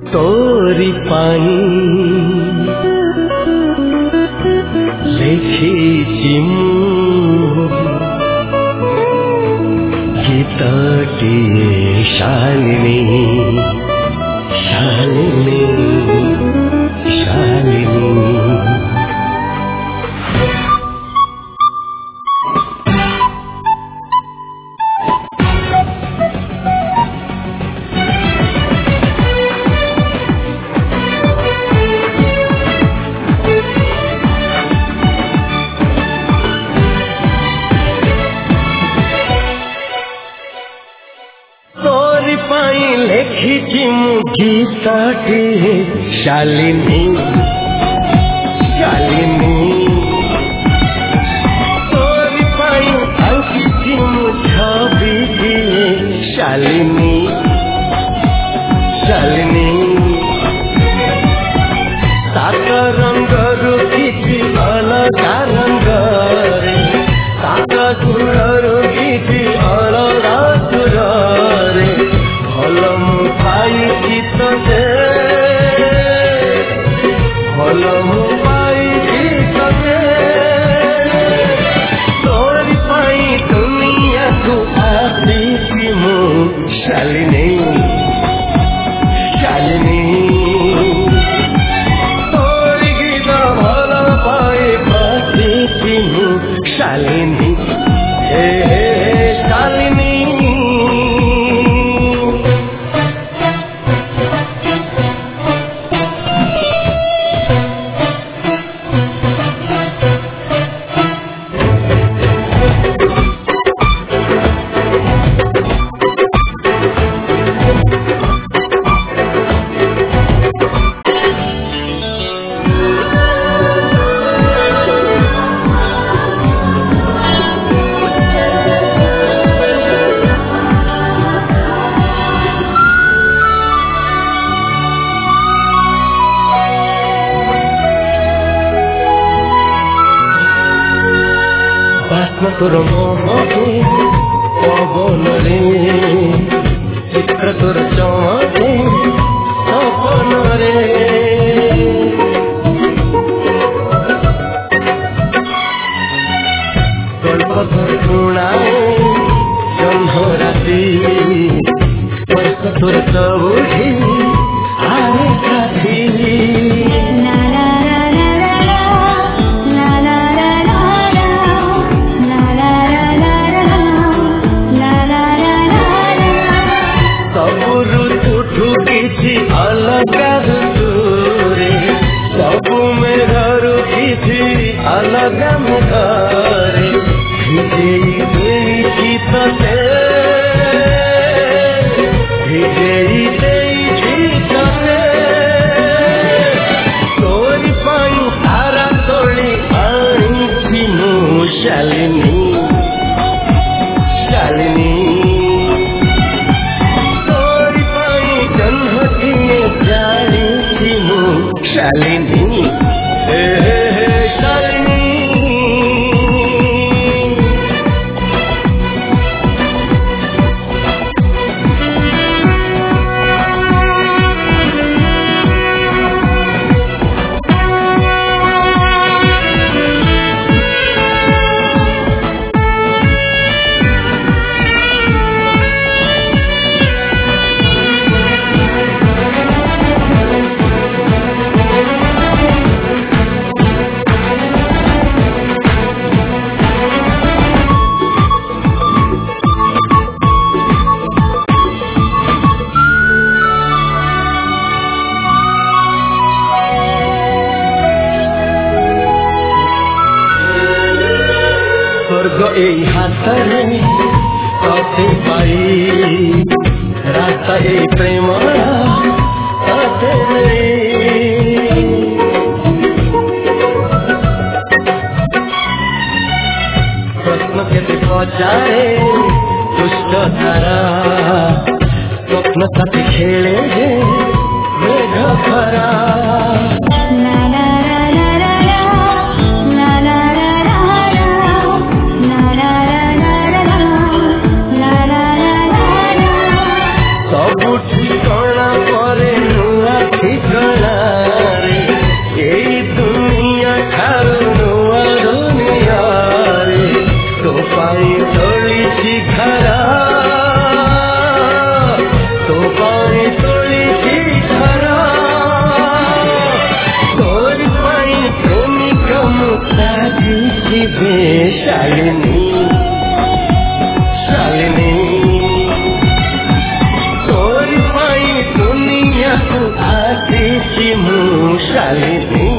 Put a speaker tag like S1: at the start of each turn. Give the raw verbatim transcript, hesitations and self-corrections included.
S1: तोरी पाई लेखिछि गीतटिए शालिनी शालिनी शालिनी। गीतटिए शालिनी शालिनी तोरी पाई आंखिछि छबिटिए शालिनी शालिनी। सात रंगरु किछि अलगा रंगरे सात सुररु किछि अलगा सुରରେ भल मु पाइछि तोते भल मु पाइछि तोते तोरी पाई दुनिया को आसीछि मु शालिनी शालिनी। तोरी गीत भल पाई बसिछि मु शालिनी हे शालिनी। तोर मोहके पवन रे चित्र तोर चमके सपन रे गल्प तोर शुणाए जन्म राति वर्ष तोर सबुझी आरे साथी। अलगा ऋतुरे सबु मेघरु किछि अलगा मेघरे भिजेई देइछि तोते भिजेई देइछि तोते तोरी पाई तारा तोली आनिछि मु शालिनी शालिनी। शालिनी हे शालिनी। स्वर्ग एई हाथरे तोते पाई रास्ता एई प्रेम तोते प्रश्न केते पचारे दुष्ट तारा स्वप्न साथी खेले मेघ खरा। सबुठी कणा परे नुआ ଆସିଯିବେ ଶାଳିନୀ ଶାଳିନୀ ତୋରି ପାଇଁ ଦୁନିଆକୁ ଆସିଛି ମୁଁ ଶାଳିନୀ